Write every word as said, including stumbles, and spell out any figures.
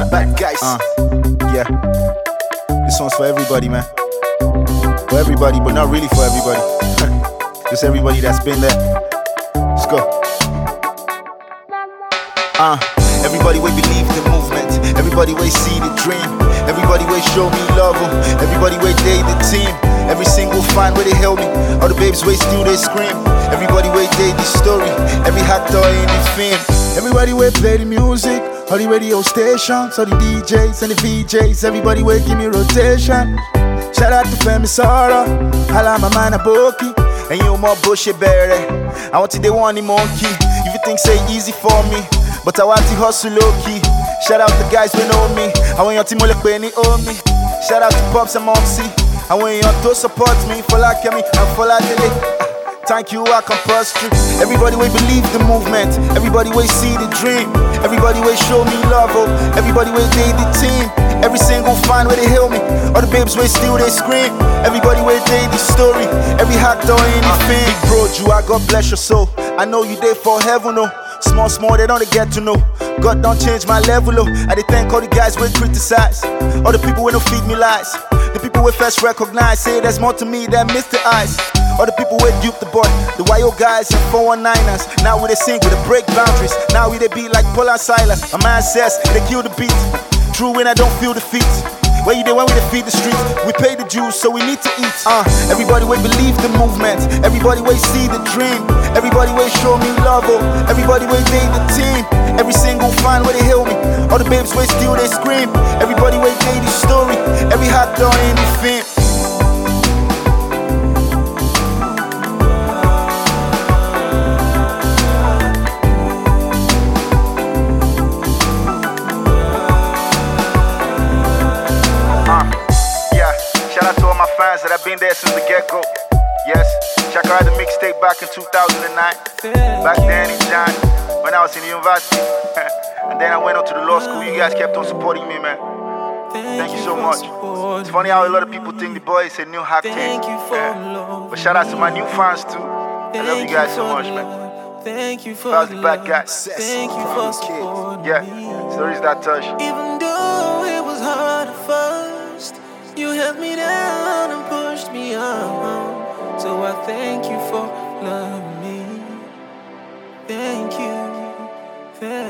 Bad guys. Uh, yeah. This one's for everybody, man. For everybody, but not really for everybody. Just everybody that's been there. Let's go. Uh, everybody will believe the movement. Everybody will see the dream. Everybody will show me love. Everybody will date the team. Every single fan where they held me. All the babes wait still they scream. Everybody will date the story. Every actor in the film. Everybody will play the music. All the radio stations, all the D Js and the V Js. Everybody will give me rotation. Shout out to Femi Sara. Hala my man Aboki. And you more bullshit bear. I want to they want the monkey. If you think say easy for me, but I want to hustle low key. Shout out the guys who know me. I want your team to play any owe me. Shout out to Pops and Momsy. I want you to support me. For like me and for like delay. Thank you, I compulsory. Everybody will believe the movement. Everybody will see the dream. Everybody will show me love. Oh. Everybody will date the team. Every single fan where they hail me. All the babes will still they scream. Everybody will date the story. Every actor in the film. Big bro, you, I God bless your soul. I know you there for heaven, oh. Small, small, they don't get to know. God don't change my level, oh. I dey thank all the guys will criticize. All the people will don't feed me lies. The people will first recognize. Say there's more to me than Mister Eyes. All the people will dupe the boy. The Y O guys and four one niners. Now we they sing with the break boundaries. Now we they be like Paul and Silas. A man says they kill the beat. True when I don't feel defeat. Where you there when we defeat the streets? We pay the dues, so we need to eat. Uh, everybody will believe the movement. Everybody will see the dream. Everybody will show me love. Oh. Everybody will date the team. Every single fan where they hail me. All the babes will still they scream. Everybody will date the story. Every hot dog in the film. Fans that have been there since the get-go. Yes, check out the mixtape back in two thousand nine. Back then in John, when I was in the university. And then I went on to the law school. You guys kept on supporting me, man. Thank you so much. It's funny how a lot of people think the boy is a new hack tape. Yeah. But shout out to my new fans too. I love you guys so much, man. Thank you for How's the bad guy? Thank you for supporting. Yeah, stories that touch. Even though it was hard at first, you held me down and pushed me on. So I thank you for loving me. Thank you. Thank